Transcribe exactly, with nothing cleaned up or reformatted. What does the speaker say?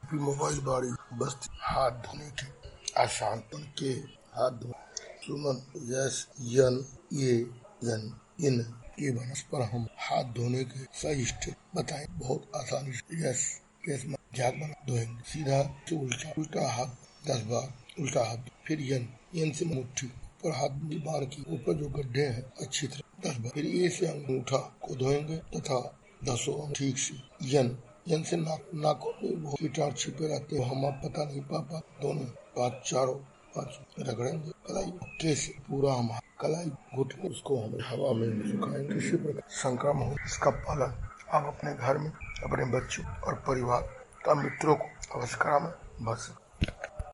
UP mobile बाड़ी बस्ती। हाथ धोने के आसान के हाथ धो। सुमन यस यन ये यन इन के बनस पर हम हाथ धोने के सही स्टेप बताएं बहुत आसानी से। यस यस झाग बना धोएंगे सीधा से उल्टा उल्टा हाथ दस बार उल्टा हाथ। फिर यन यन से मुट्ठी ऊपर हाथ बार की ऊपर जो गड्ढे हैं अच्छी तरह दस बार। फिर ए से अंगूठा को धोएंगे तथा दसों ठीक से। यन यन से नाक नाकों में बहुत कीटाणु छिपे रहते हैं, हम आप पता नहीं पापा दोनों पाँच चारों पाँच रगड़ेंगे। कलाई कैसे पूरा हम कलाई घुटने उसको हम हवा में सुखाएंगे। इसी प्रकार संक्रमण हो इसका पालन आप अपने घर में अपने बच्चों और परिवार का मित्रों को अवश्य कराएं। बस।